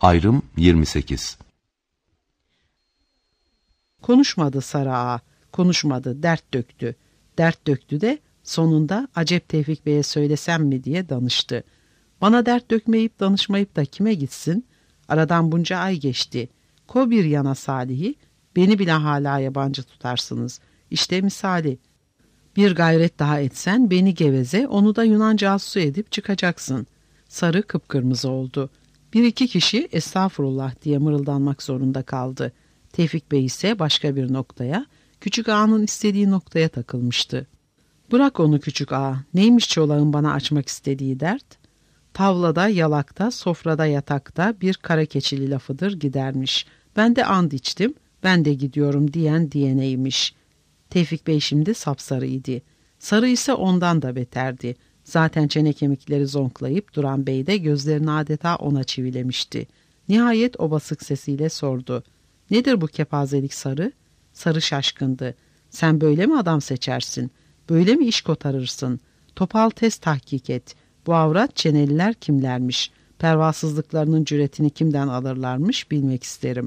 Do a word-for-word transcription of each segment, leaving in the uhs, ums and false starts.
Ayrım yirmi sekiz. Konuşmadı Sarı Ağa, konuşmadı, dert döktü. Dert döktü de sonunda acep Tevfik Bey'e söylesem mi diye danıştı. Bana dert dökmeyip danışmayıp da kime gitsin? Aradan bunca ay geçti. Ko bir yana Salih'i, beni bile hala yabancı tutarsınız. İşte misali. Bir gayret daha etsen beni geveze, onu da Yunan casusu edip çıkacaksın. Sarı kıpkırmızı oldu. Bir iki kişi estağfurullah diye mırıldanmak zorunda kaldı. Tevfik Bey ise başka bir noktaya, küçük ağanın istediği noktaya takılmıştı. Bırak onu küçük ağa, neymiş çolağın bana açmak istediği dert? Tavlada, yalakta, sofrada, yatakta bir kara keçili lafıdır gidermiş. Ben de and içtim, ben de gidiyorum diyen diyeneymiş. Tevfik Bey şimdi sapsarıydı. Sarı ise ondan da beterdi. Zaten çene kemikleri zonklayıp duran bey de gözlerini adeta ona çivilemişti. Nihayet o basık sesiyle sordu. Nedir bu kepazelik Sarı? Sarı şaşkındı. Sen böyle mi adam seçersin? Böyle mi iş kotarırsın? Topal tez tahkik et. Bu avrat çeneliler kimlermiş? Pervasızlıklarının cüretini kimden alırlarmış bilmek isterim.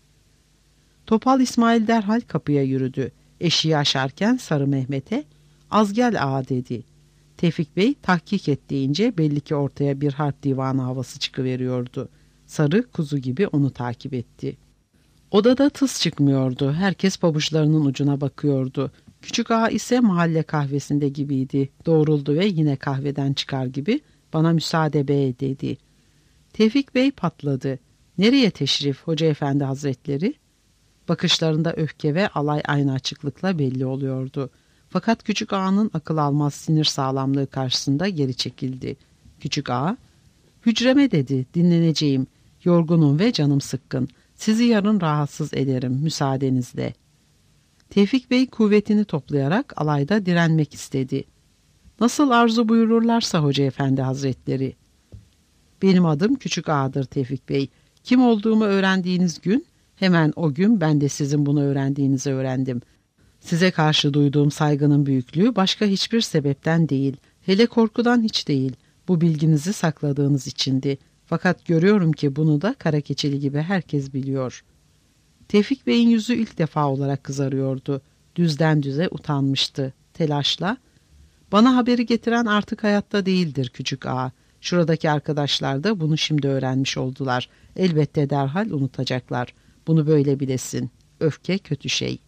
Topal İsmail derhal kapıya yürüdü. Eşiği aşarken Sarı Mehmet'e az gel ağa dedi. Tevfik Bey tahkik et deyince belli ki ortaya bir harp divanı havası çıkıveriyordu. Sarı kuzu gibi onu takip etti. Odada tıs çıkmıyordu. Herkes pabuçlarının ucuna bakıyordu. Küçük ağa ise mahalle kahvesinde gibiydi. Doğruldu ve yine kahveden çıkar gibi bana müsaade bey dedi. Tevfik Bey patladı. Nereye teşrif Hoca Efendi Hazretleri? Bakışlarında öfke ve alay aynı açıklıkla belli oluyordu. Fakat küçük ağanın akıl almaz sinir sağlamlığı karşısında geri çekildi. Küçük ağa, hücreme dedi, dinleneceğim. Yorgunum ve canım sıkkın. Sizi yarın rahatsız ederim müsaadenizle. Tevfik Bey kuvvetini toplayarak alayda direnmek istedi. Nasıl arzu buyururlarsa Hoca Efendi Hazretleri. Benim adım Küçük Ağa'dır Tevfik Bey. Kim olduğumu öğrendiğiniz gün, hemen o gün ben de sizin bunu öğrendiğinizi öğrendim. Size karşı duyduğum saygının büyüklüğü başka hiçbir sebepten değil, hele korkudan hiç değil. Bu bilginizi sakladığınız içindi. Fakat görüyorum ki bunu da kara keçeli gibi herkes biliyor. Tevfik Bey'in yüzü ilk defa olarak kızarıyordu. Düzden düze utanmıştı. Telaşla, bana haberi getiren artık hayatta değildir küçük ağa. Şuradaki arkadaşlar da bunu şimdi öğrenmiş oldular. Elbette derhal unutacaklar. Bunu böyle bilesin. Öfke kötü şey.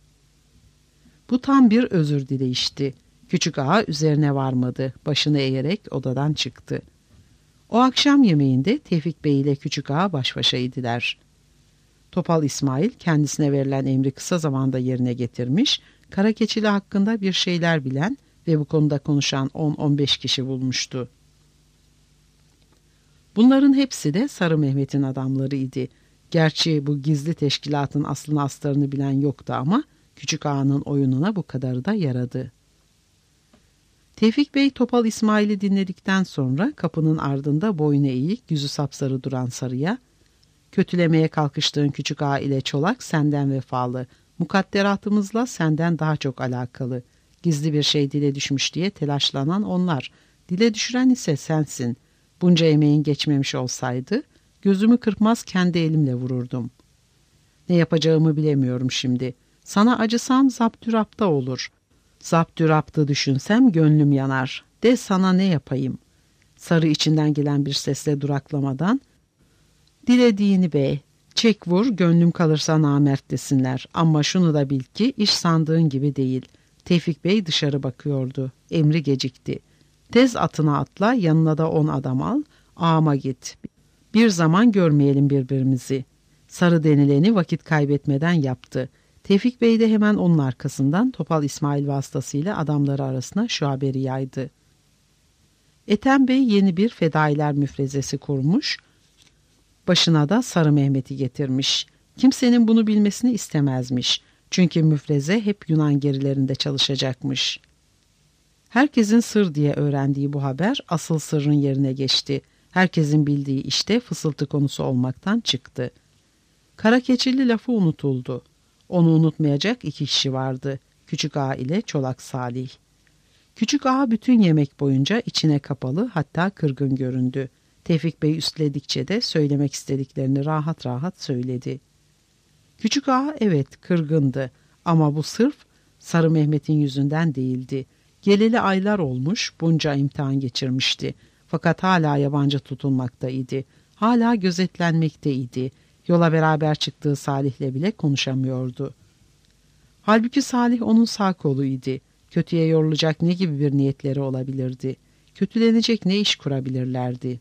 Bu tam bir özür dileyişti. Küçük ağa üzerine varmadı. Başını eğerek odadan çıktı. O akşam yemeğinde Tevfik Bey ile Küçük Ağa baş başaydılar. Topal İsmail kendisine verilen emri kısa zamanda yerine getirmiş, kara keçili hakkında bir şeyler bilen ve bu konuda konuşan on on beş kişi bulmuştu. Bunların hepsi de Sarı Mehmet'in adamlarıydı. Gerçi bu gizli teşkilatın aslını astarını bilen yoktu ama Küçük Ağa'nın oyununa bu kadarı da yaradı. Tevfik Bey Topal İsmail'i dinledikten sonra kapının ardında boynu eğik, yüzü sapsarı duran Sarı'ya, kötülemeye kalkıştığın Küçük Ağa ile Çolak senden vefalı, mukadderatımızla senden daha çok alakalı, gizli bir şey dile düşmüş diye telaşlanan onlar, dile düşüren ise sensin. Bunca emeğin geçmemiş olsaydı, gözümü kırpmaz kendi elimle vururdum. Ne yapacağımı bilemiyorum şimdi. Sana acısam zaptürapta olur. Zaptüraptı düşünsem gönlüm yanar. De sana ne yapayım? Sarı içinden gelen bir sesle duraklamadan, dilediğini bey, çek vur gönlüm kalırsa namert desinler. Ama şunu da bil ki iş sandığın gibi değil. Tevfik Bey dışarı bakıyordu. Emri gecikti. Tez atına atla, yanına da on adam al, ağama git. Bir zaman görmeyelim birbirimizi. Sarı denileni vakit kaybetmeden yaptı. Tevfik Bey de hemen onun arkasından Topal İsmail vasıtasıyla adamları arasına şu haberi yaydı. Ethem Bey yeni bir fedailer müfrezesi kurmuş, başına da Sarı Mehmet'i getirmiş. Kimsenin bunu bilmesini istemezmiş. Çünkü müfreze hep Yunan gerilerinde çalışacakmış. Herkesin sır diye öğrendiği bu haber asıl sırrın yerine geçti. Herkesin bildiği işte fısıltı konusu olmaktan çıktı. Kara keçili lafı unutuldu. Onu unutmayacak iki kişi vardı. Küçük Ağa ile Çolak Salih. Küçük Ağa bütün yemek boyunca içine kapalı, hatta kırgın göründü. Tevfik Bey üstledikçe de söylemek istediklerini rahat rahat söyledi. Küçük ağa evet kırgındı ama bu sırf Sarı Mehmet'in yüzünden değildi. Geleli aylar olmuş, bunca imtihan geçirmişti. Fakat hala yabancı tutulmaktaydı. Hala gözetlenmekteydi. Yola beraber çıktığı Salih'le bile konuşamıyordu. Halbuki Salih onun sağ koluydu. Kötüye yorulacak ne gibi bir niyetleri olabilirdi? Kötülenecek ne iş kurabilirlerdi?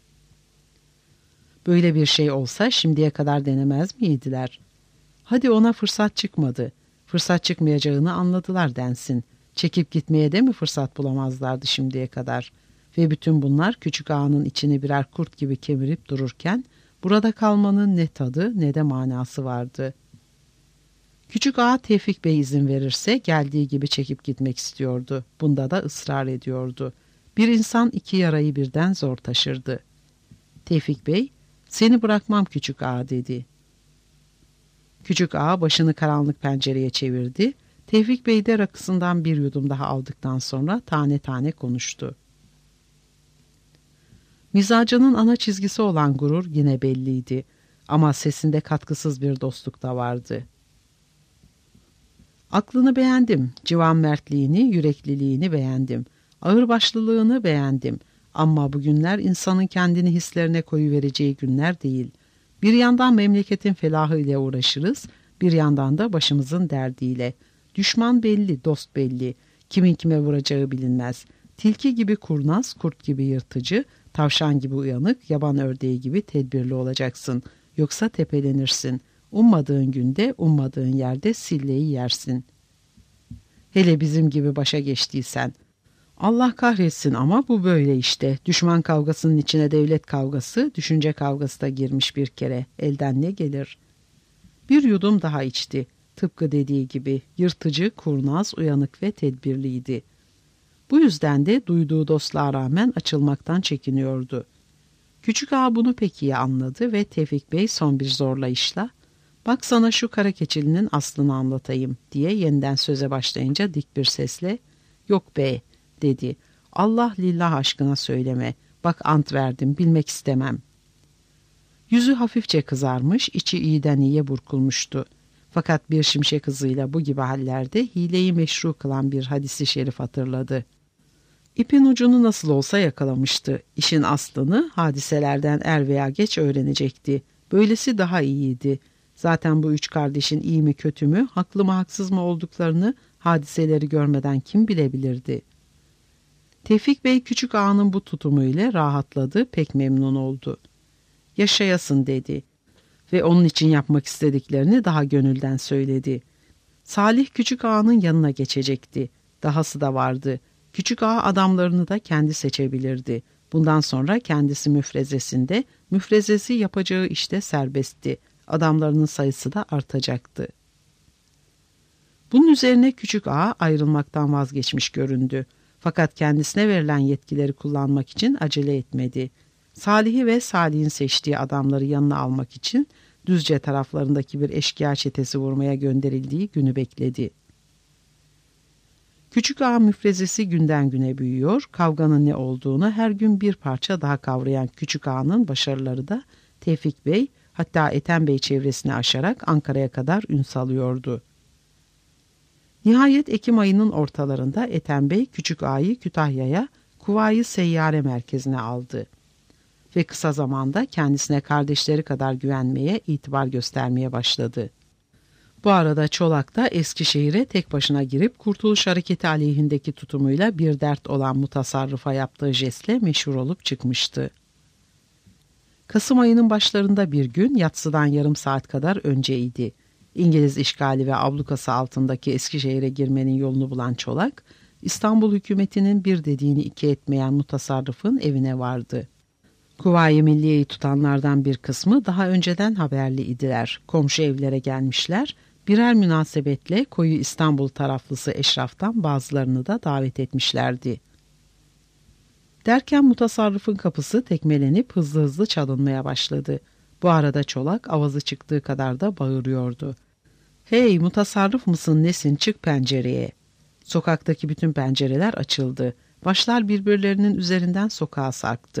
Böyle bir şey olsa şimdiye kadar denemez miydiler? Hadi ona fırsat çıkmadı. Fırsat çıkmayacağını anladılar densin. Çekip gitmeye de mi fırsat bulamazlardı şimdiye kadar? Ve bütün bunlar küçük ağanın içini birer kurt gibi kemirip dururken burada kalmanın ne tadı ne de manası vardı. Küçük ağa Tevfik Bey izin verirse geldiği gibi çekip gitmek istiyordu. Bunda da ısrar ediyordu. Bir insan iki yarayı birden zor taşırdı. Tevfik Bey, "Seni bırakmam küçük ağa," dedi. Küçük ağa başını karanlık pencereye çevirdi. Tevfik Bey de rakısından bir yudum daha aldıktan sonra tane tane konuştu. Mizacının ana çizgisi olan gurur yine belliydi. Ama sesinde katkısız bir dostluk da vardı. "Aklını beğendim, civan mertliğini, yürekliliğini beğendim. Ağırbaşlılığını beğendim. Ama bugünler insanın kendini hislerine koyuvereceği günler değil. Bir yandan memleketin felahı ile uğraşırız, bir yandan da başımızın derdiyle. Düşman belli, dost belli. Kimin kime vuracağı bilinmez. Tilki gibi kurnaz, kurt gibi yırtıcı, tavşan gibi uyanık, yaban ördeği gibi tedbirli olacaksın. Yoksa tepelenirsin. Ummadığın günde, ummadığın yerde silleyi yersin. Hele bizim gibi başa geçtiysen. Allah kahretsin ama bu böyle işte. Düşman kavgasının içine devlet kavgası, düşünce kavgası da girmiş bir kere. Elden ne gelir?" Bir yudum daha içti. Tıpkı dediği gibi yırtıcı, kurnaz, uyanık ve tedbirliydi. Bu yüzden de duyduğu dostluğa rağmen açılmaktan çekiniyordu. Küçük ağa bunu pek iyi anladı ve Tevfik Bey son bir zorlayışla "Bak sana şu kara keçilinin aslını anlatayım," diye yeniden söze başlayınca dik bir sesle "Yok be," dedi. "Allah lillah aşkına söyleme. Bak ant verdim, bilmek istemem." Yüzü hafifçe kızarmış, içi iyiden iyiye burkulmuştu. Fakat bir şimşek hızıyla bu gibi hallerde hileyi meşru kılan bir hadisi şerif hatırladı. İpin ucunu nasıl olsa yakalamıştı. İşin aslını hadiselerden er veya geç öğrenecekti. Böylesi daha iyiydi. Zaten bu üç kardeşin iyi mi kötü mü, haklı mı haksız mı olduklarını hadiseleri görmeden kim bilebilirdi? Tevfik Bey küçük ağanın bu tutumuyla rahatladı, pek memnun oldu. "Yaşayasın," dedi ve onun için yapmak istediklerini daha gönülden söyledi. Salih küçük ağanın yanına geçecekti. Dahası da vardı. Küçük ağa adamlarını da kendi seçebilirdi. Bundan sonra kendisi müfrezesinde, müfrezesi yapacağı işte serbestti. Adamlarının sayısı da artacaktı. Bunun üzerine küçük ağa ayrılmaktan vazgeçmiş göründü. Fakat kendisine verilen yetkileri kullanmak için acele etmedi. Salih'i ve Salih'in seçtiği adamları yanına almak için Düzce taraflarındaki bir eşkıya çetesi vurmaya gönderildiği günü bekledi. Küçük ağa müfrezesi günden güne büyüyor, kavganın ne olduğunu her gün bir parça daha kavrayan küçük ağanın başarıları da Tevfik Bey, hatta Ethem Bey çevresini aşarak Ankara'ya kadar ün salıyordu. Nihayet Ekim ayının ortalarında Ethem Bey küçük ağayı Kütahya'ya Kuvayi Seyyare merkezine aldı. Ve kısa zamanda kendisine kardeşleri kadar güvenmeye, itibar göstermeye başladı. Bu arada Çolak da Eskişehir'e tek başına girip Kurtuluş Hareketi aleyhindeki tutumuyla bir dert olan mutasarrıfa yaptığı jestle meşhur olup çıkmıştı. Kasım ayının başlarında bir gün yatsıdan yarım saat kadar önceydi. İngiliz işgali ve ablukası altındaki Eskişehir'e girmenin yolunu bulan Çolak, İstanbul hükümetinin bir dediğini iki etmeyen mutasarrıfın evine vardı. Kuvayi Milliye'yi tutanlardan bir kısmı daha önceden haberli idiler. Komşu evlere gelmişler, birer münasebetle koyu İstanbul taraflısı eşraftan bazılarını da davet etmişlerdi. Derken mutasarrıfın kapısı tekmelenip hızlı hızlı çalınmaya başladı. Bu arada Çolak avazı çıktığı kadar da bağırıyordu. "Hey, mutasarrıf mısın nesin, çık pencereye." Sokaktaki bütün pencereler açıldı. Başlar birbirlerinin üzerinden sokağa sarktı.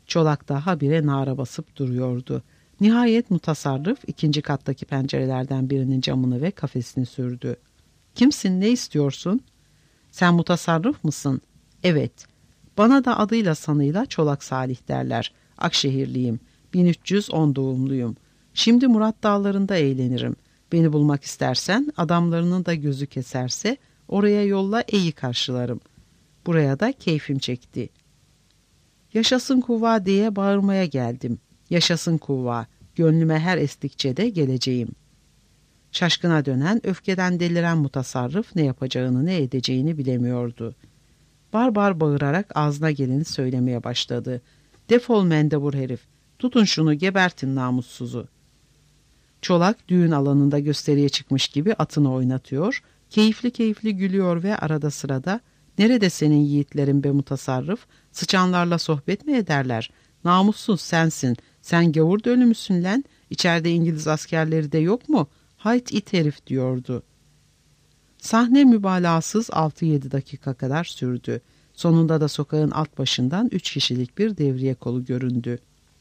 Çolak da habire nara basıp duruyordu. Nihayet mutasarrıf ikinci kattaki pencerelerden birinin camını ve kafesini sürdü. "Kimsin, ne istiyorsun?" "Sen mutasarrıf mısın?" "Evet." "Bana da adıyla sanıyla Çolak Salih derler. Akşehirliyim. bin üç yüz on doğumluyum. Şimdi Murat Dağları'nda eğlenirim. Beni bulmak istersen, adamlarının da gözü keserse oraya yolla, iyi karşılarım. Buraya da keyfim çekti. Yaşasın kuvva diye bağırmaya geldim. Yaşasın kuvva, gönlüme her estikçe de geleceğim." Şaşkına dönen, öfkeden deliren mutasarrıf ne yapacağını ne edeceğini bilemiyordu. Bar bar bağırarak ağzına geleni söylemeye başladı. "Defol mendebur herif, tutun şunu, gebertin namussuzu." Çolak düğün alanında gösteriye çıkmış gibi atını oynatıyor, keyifli keyifli gülüyor ve arada sırada "Nerede senin yiğitlerin be mutasarrıf, sıçanlarla sohbet mi ederler? Namussuz sensin, sen gavur dölü müsün lan, içeride İngiliz askerleri de yok mu? Hayt it herif," diyordu. Sahne mübalağasız altı yedi dakika kadar sürdü. Sonunda da sokağın alt başından üç kişilik bir devriye kolu göründü.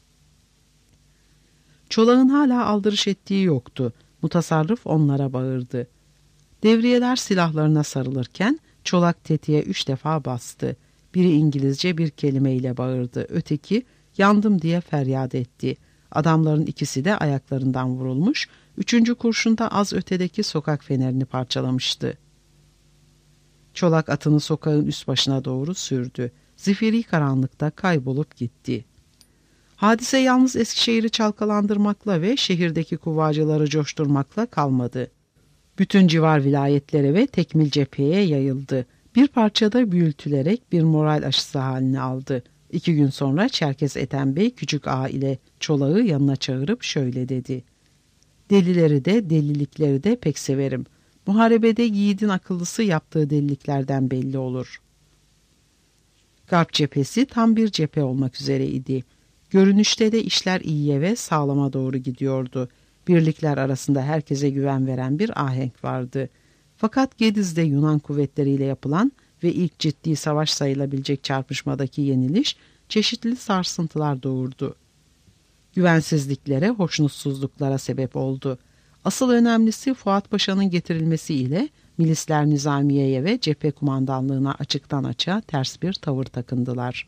Çolak'ın hala aldırış ettiği yoktu. Mutasarrıf onlara bağırdı. Devriyeler silahlarına sarılırken Çolak tetiğe üç defa bastı. Biri İngilizce bir kelimeyle bağırdı. Öteki "yandım" diye feryat etti. Adamların ikisi de ayaklarından vurulmuş. Üçüncü kurşunda az ötedeki sokak fenerini parçalamıştı. Çolak atını sokağın üst başına doğru sürdü. Zifiri karanlıkta kaybolup gitti. Hadise yalnız Eskişehir'i çalkalandırmakla ve şehirdeki kuvvacıları coşturmakla kalmadı. Bütün civar vilayetlere ve tekmil cepheye yayıldı. Bir parçada büyütülerek bir moral aşısı halini aldı. İki gün sonra Çerkez Ethem Bey Küçük Ağa ile Çolak'ı yanına çağırıp şöyle dedi. "Delileri de delilikleri de pek severim. Muharebede yiğidin akıllısı yaptığı deliliklerden belli olur." Garp cephesi tam bir cephe olmak üzereydi. Görünüşte de işler iyiye ve sağlama doğru gidiyordu. Birlikler arasında herkese güven veren bir ahenk vardı. Fakat Gediz'de Yunan kuvvetleriyle yapılan ve ilk ciddi savaş sayılabilecek çarpışmadaki yeniliş çeşitli sarsıntılar doğurdu. Güvensizliklere, hoşnutsuzluklara sebep oldu. Asıl önemlisi Fuat Paşa'nın getirilmesiyle milisler nizamiyeye ve cephe kumandanlığına açıktan açığa ters bir tavır takındılar.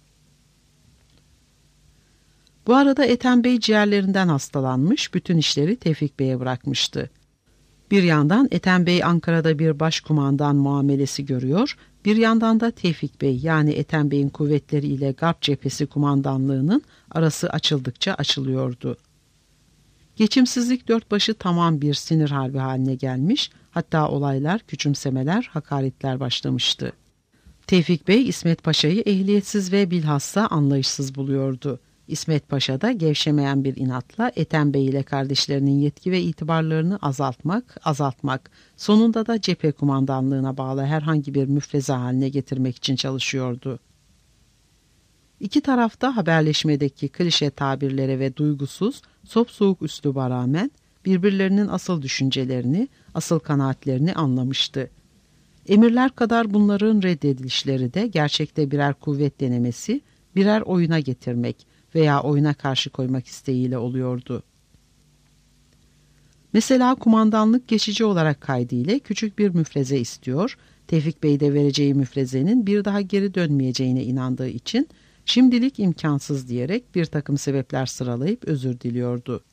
Bu arada Ethem Bey ciğerlerinden hastalanmış, bütün işleri Tevfik Bey'e bırakmıştı. Bir yandan Ethem Bey Ankara'da bir başkumandan muamelesi görüyor, bir yandan da Tevfik Bey yani Ethem Bey'in kuvvetleriyle Garp cephesi kumandanlığının arası açıldıkça açılıyordu. Geçimsizlik dört başı tamam bir sinir harbi haline gelmiş, hatta olaylar, küçümsemeler, hakaretler başlamıştı. Tevfik Bey İsmet Paşa'yı ehliyetsiz ve bilhassa anlayışsız buluyordu. İsmet Paşa da gevşemeyen bir inatla Ethem Bey ile kardeşlerinin yetki ve itibarlarını azaltmak, azaltmak, sonunda da cephe kumandanlığına bağlı herhangi bir müfreze haline getirmek için çalışıyordu. İki tarafta haberleşmedeki klişe tabirlere ve duygusuz, sopsoğuk üsluba rağmen birbirlerinin asıl düşüncelerini, asıl kanaatlerini anlamıştı. Emirler kadar bunların reddedilişleri de gerçekte birer kuvvet denemesi, birer oyuna getirmek veya oyuna karşı koymak isteğiyle oluyordu. Mesela kumandanlık geçici olarak kaydıyla küçük bir müfreze istiyor, Tevfik Bey de vereceği müfrezenin bir daha geri dönmeyeceğine inandığı için şimdilik imkansız diyerek bir takım sebepler sıralayıp özür diliyordu.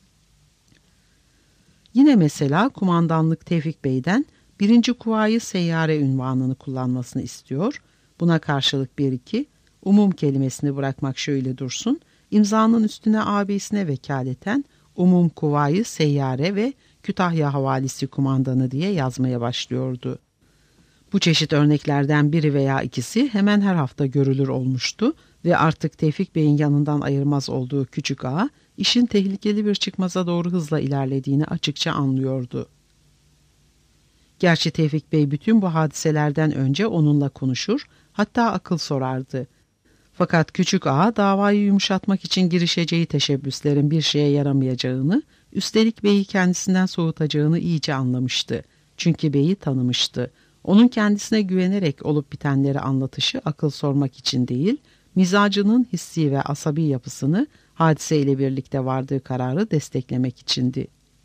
Yine mesela kumandanlık Tevfik Bey'den birinci Kuvayi Seyyare ünvanını kullanmasını istiyor. Buna karşılık bir iki, umum kelimesini bırakmak şöyle dursun, imzanın üstüne abisine vekaleten Umum Kuvayi Seyyare ve Kütahya Havalisi Kumandanı diye yazmaya başlıyordu. Bu çeşit örneklerden biri veya ikisi hemen her hafta görülür olmuştu ve artık Tevfik Bey'in yanından ayırmaz olduğu Küçük Ağa, işin tehlikeli bir çıkmaza doğru hızla ilerlediğini açıkça anlıyordu. Gerçi Tevfik Bey bütün bu hadiselerden önce onunla konuşur, hatta akıl sorardı. Fakat Küçük Ağa davayı yumuşatmak için girişeceği teşebbüslerin bir şeye yaramayacağını, üstelik Bey'i kendisinden soğutacağını iyice anlamıştı. Çünkü Bey'i tanımıştı. Onun kendisine güvenerek olup bitenleri anlatışı akıl sormak için değil, Mizacının hissi ve asabi yapısını hadiseyle birlikte vardığı kararı desteklemek içindi.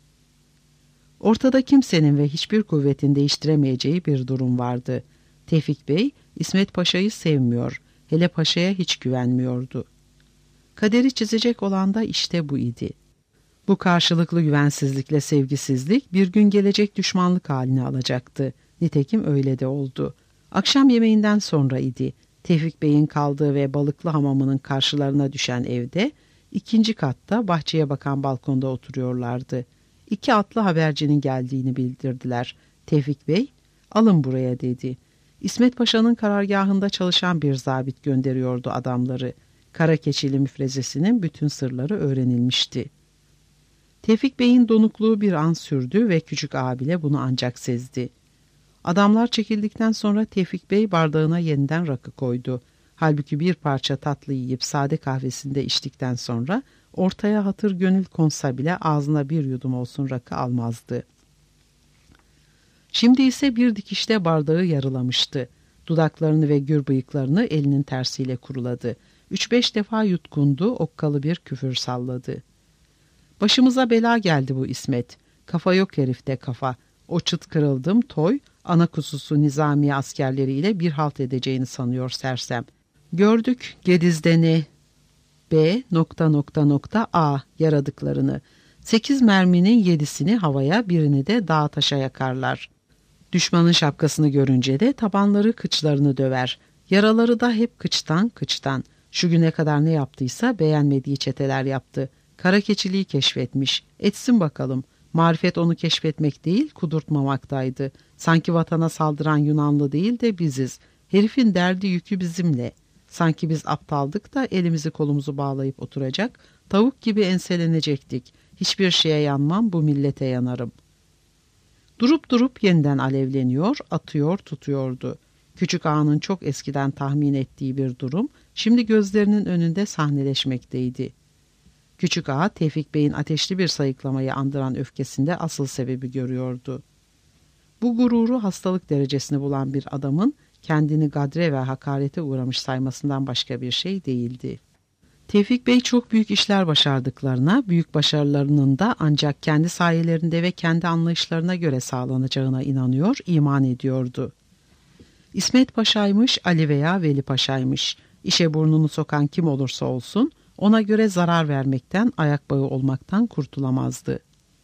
Ortada kimsenin ve hiçbir kuvvetin değiştiremeyeceği bir durum vardı. Tevfik Bey, İsmet Paşa'yı sevmiyor, hele Paşa'ya hiç güvenmiyordu. Kaderi çizecek olan da işte bu idi. Bu karşılıklı güvensizlikle sevgisizlik bir gün gelecek düşmanlık halini alacaktı. Nitekim öyle de oldu. Akşam yemeğinden sonra idi. Tevfik Bey'in kaldığı ve balıklı hamamının karşılarına düşen evde, ikinci katta bahçeye bakan balkonda oturuyorlardı. İki atlı habercinin geldiğini bildirdiler. Tevfik Bey, alın buraya dedi. İsmet Paşa'nın karargahında çalışan bir zabit gönderiyordu adamları. Karakeçili müfrezesinin bütün sırları öğrenilmişti. Tevfik Bey'in donukluğu bir an sürdü ve küçük ağa bile bunu ancak sezdi. Adamlar çekildikten sonra Tevfik Bey bardağına yeniden rakı koydu. Halbuki bir parça tatlı yiyip sade kahvesinde içtikten sonra ortaya hatır gönül konsa bile ağzına bir yudum olsun rakı almazdı. Şimdi ise bir dikişte bardağı yarılamıştı. Dudaklarını ve gür bıyıklarını elinin tersiyle kuruladı. Üç beş defa yutkundu, okkalı bir küfür salladı. Başımıza bela geldi bu İsmet. Kafa yok herifte kafa. O çıt kırıldım toy, ana kuzusu nizamiye askerleriyle bir halt edeceğini sanıyor sersem. Gördük Gediz'de ne? B nokta nokta nokta A yaradıklarını. Sekiz merminin yedisini havaya, birini de dağa taşa yakarlar. Düşmanın şapkasını görünce de tabanları kıçlarını döver. Yaraları da hep kıçtan kıçtan. Şu güne kadar ne yaptıysa beğenmediği çeteler yaptı. Karakeçiliği keşfetmiş. Etsin bakalım. Marifet onu keşfetmek değil, kudurtmamaktaydı. Sanki vatana saldıran Yunanlı değil de biziz. Herifin derdi yükü bizimle. Sanki biz aptaldık da elimizi kolumuzu bağlayıp oturacak, tavuk gibi enselenecektik. Hiçbir şeye yanmam, bu millete yanarım. Durup durup yeniden alevleniyor, atıyor, tutuyordu. Küçük ağanın çok eskiden tahmin ettiği bir durum, şimdi gözlerinin önünde sahneleşmekteydi. Küçük ağa, Tevfik Bey'in ateşli bir sayıklamayı andıran öfkesinde asıl sebebi görüyordu. Bu gururu hastalık derecesini bulan bir adamın kendini gadre ve hakarete uğramış saymasından başka bir şey değildi. Tevfik Bey çok büyük işler başardıklarına, büyük başarılarının da ancak kendi sayelerinde ve kendi anlayışlarına göre sağlanacağına inanıyor, iman ediyordu. İsmet Paşa'ymış, Ali veya Veli Paşa'ymış. İşe burnunu sokan kim olursa olsun, ona göre zarar vermekten, ayak bağı olmaktan kurtulamazdı.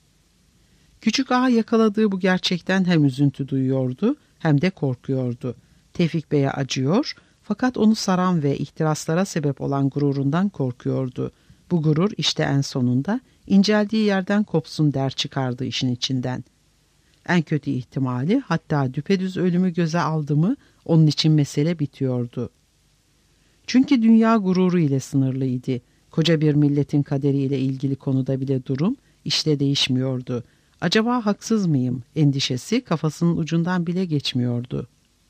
Küçük ağa yakaladığı bu gerçekten hem üzüntü duyuyordu hem de korkuyordu. Tevfik Bey'e acıyor fakat onu saran ve ihtiraslara sebep olan gururundan korkuyordu. Bu gurur işte en sonunda inceldiği yerden kopsun der çıkardı işin içinden. En kötü ihtimali, hatta düpedüz ölümü göze aldı mı onun için mesele bitiyordu. Çünkü dünya gururu ile sınırlıydı. Koca bir milletin kaderiyle ilgili konuda bile durum işte değişmiyordu. Acaba haksız mıyım endişesi kafasının ucundan bile geçmiyordu.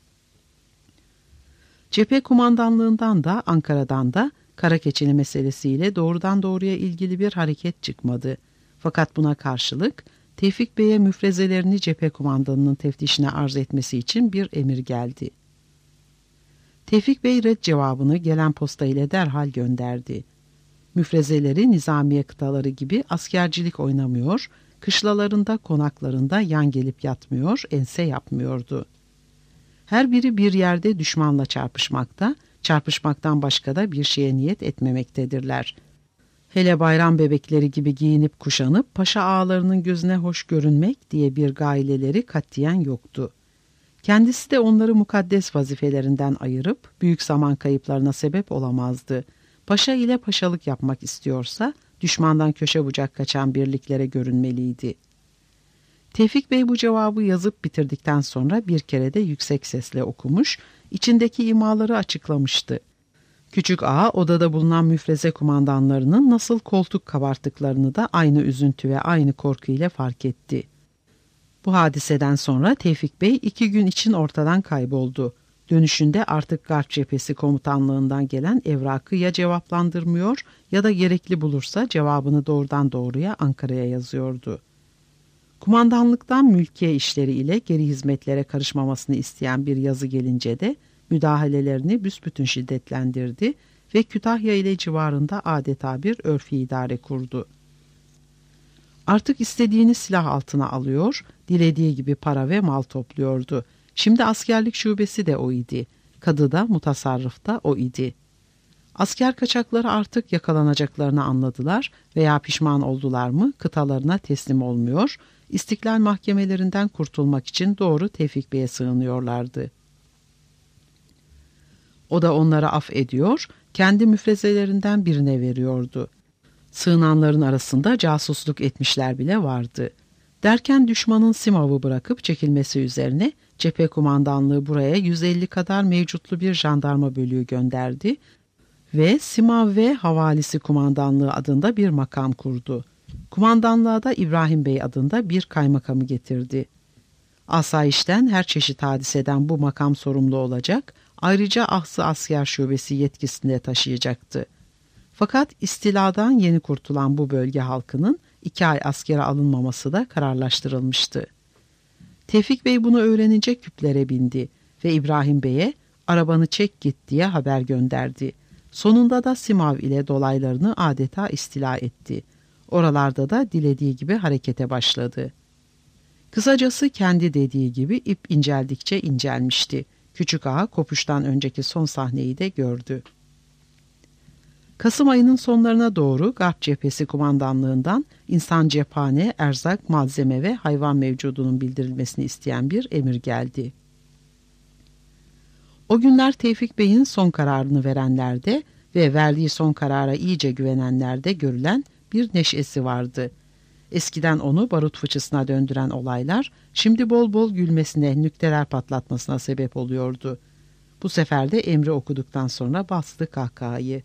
Cephe kumandanlığından da Ankara'dan da Karakeçili meselesiyle doğrudan doğruya ilgili bir hareket çıkmadı. Fakat buna karşılık Tevfik Bey'e müfrezelerini cephe kumandanının teftişine arz etmesi için bir emir geldi. Tevfik Bey red cevabını gelen posta ile derhal gönderdi. Müfrezeleri nizamiye kıtaları gibi askercilik oynamıyor, kışlalarında konaklarında yan gelip yatmıyor, ense yapmıyordu. Her biri bir yerde düşmanla çarpışmakta, çarpışmaktan başka da bir şeye niyet etmemektedirler. Hele bayram bebekleri gibi giyinip kuşanıp paşa ağalarının gözüne hoş görünmek diye bir gayeleri katiyen yoktu. Kendisi de onları mukaddes vazifelerinden ayırıp büyük zaman kayıplarına sebep olamazdı. Paşa ile paşalık yapmak istiyorsa düşmandan köşe bucak kaçan birliklere görünmeliydi. Tevfik Bey bu cevabı yazıp bitirdikten sonra bir kere de yüksek sesle okumuş, içindeki imaları açıklamıştı. Küçük ağa odada bulunan müfreze kumandanlarının nasıl koltuk kabarttıklarını da aynı üzüntü ve aynı korku ile fark etti. Bu hadiseden sonra Tevfik Bey iki gün için ortadan kayboldu. Dönüşünde artık Garp Cephesi komutanlığından gelen evrakı ya cevaplandırmıyor ya da gerekli bulursa cevabını doğrudan doğruya Ankara'ya yazıyordu. Kumandanlıktan mülkiye işleri ile geri hizmetlere karışmamasını isteyen bir yazı gelince de müdahalelerini büsbütün şiddetlendirdi ve Kütahya ile civarında adeta bir örfi idare kurdu. Artık istediğini silah altına alıyor, dilediği gibi para ve mal topluyordu. Şimdi askerlik şubesi de o idi. Kadı da, mutasarrıf da o idi. Asker kaçakları artık yakalanacaklarını anladılar veya pişman oldular mı kıtalarına teslim olmuyor, İstiklal mahkemelerinden kurtulmak için doğru Tevfik Bey'e sığınıyorlardı. O da onları af ediyor, kendi müfrezelerinden birine veriyordu. Sığınanların arasında casusluk etmişler bile vardı. Derken düşmanın Simav'ı bırakıp çekilmesi üzerine cephe kumandanlığı buraya yüz elli kadar mevcutlu bir jandarma bölüğü gönderdi ve Simav ve Havalisi Kumandanlığı adında bir makam kurdu. Kumandanlığa da İbrahim Bey adında bir kaymakamı getirdi. Asayişten her çeşit hadiseden bu makam sorumlu olacak, ayrıca Ahsı Asker Şubesi yetkisinde taşıyacaktı. Fakat istiladan yeni kurtulan bu bölge halkının iki ay askere alınmaması da kararlaştırılmıştı. Tevfik Bey bunu öğrenince küplere bindi ve İbrahim Bey'e arabanı çek git diye haber gönderdi. Sonunda da Simav ile dolaylarını adeta istila etti. Oralarda da dilediği gibi harekete başladı. Kısacası kendi dediği gibi ip inceldikçe incelmişti. Küçük Ağa kopuştan önceki son sahneyi de gördü. Kasım ayının sonlarına doğru Garp Cephesi Kumandanlığından insan cephane, erzak, malzeme ve hayvan mevcudunun bildirilmesini isteyen bir emir geldi. O günler Tevfik Bey'in son kararını verenlerde ve verdiği son karara iyice güvenenlerde görülen bir neşesi vardı. Eskiden onu barut fıçısına döndüren olaylar şimdi bol bol gülmesine, nükteler patlatmasına sebep oluyordu. Bu sefer de emri okuduktan sonra bastı kahkahayı.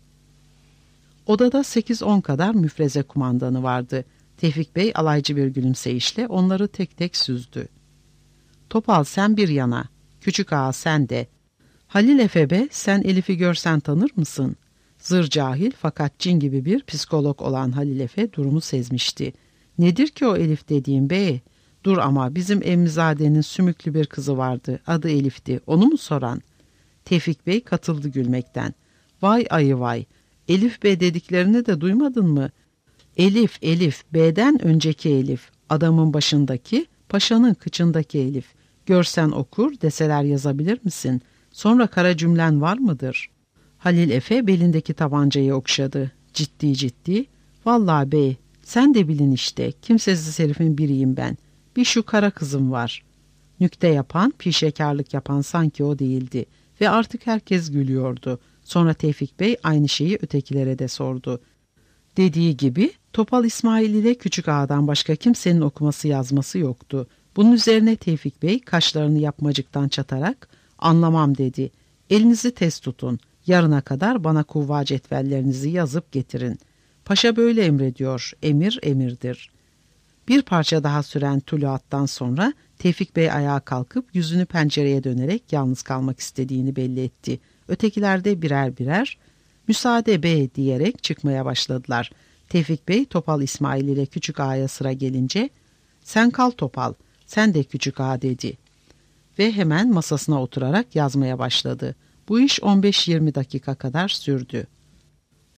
Odada sekiz on kadar müfreze kumandanı vardı. Tevfik Bey alaycı bir gülümseyişle onları tek tek süzdü. Topal sen bir yana, Küçük Ağa sen de. Halil Efebe sen Elif'i görsen tanır mısın? Zır cahil fakat cin gibi bir psikolog olan Halil Efe durumu sezmişti. Nedir ki o Elif dediğim bey? Dur ama bizim Emmizade'nin sümüklü bir kızı vardı. Adı Elif'ti. Onu mu soran? Tevfik Bey katıldı gülmekten. Vay ayı vay. Elif Bey dediklerini de duymadın mı? Elif, Elif, B'den önceki Elif. Adamın başındaki, paşanın kıçındaki Elif. Görsen okur, deseler yazabilir misin? Sonra kara cümlen var mıdır? Halil Efe belindeki tabancayı okşadı. Ciddi ciddi. Vallahi bey, sen de bilin işte, kimsesiz herifin biriyim ben. Bir şu kara kızım var. Nükte yapan, pişekarlık yapan sanki o değildi. Ve artık herkes gülüyordu. Sonra Tevfik Bey aynı şeyi ötekilere de sordu. Dediği gibi Topal İsmail ile Küçük Ağa'dan başka kimsenin okuması yazması yoktu. Bunun üzerine Tevfik Bey kaşlarını yapmacıktan çatarak anlamam dedi. Elinizi tez tutun. Yarına kadar bana kuvva cetvellerinizi yazıp getirin. Paşa böyle emrediyor. Emir emirdir. Bir parça daha süren tuluattan sonra Tevfik Bey ayağa kalkıp yüzünü pencereye dönerek yalnız kalmak istediğini belli etti. Ötekiler de birer birer müsaade bey diyerek çıkmaya başladılar. Tevfik Bey Topal İsmail ile Küçük Ağa'ya sıra gelince sen kal Topal, sen de Küçük Ağa dedi. Ve hemen masasına oturarak yazmaya başladı. Bu iş on beş yirmi dakika kadar sürdü.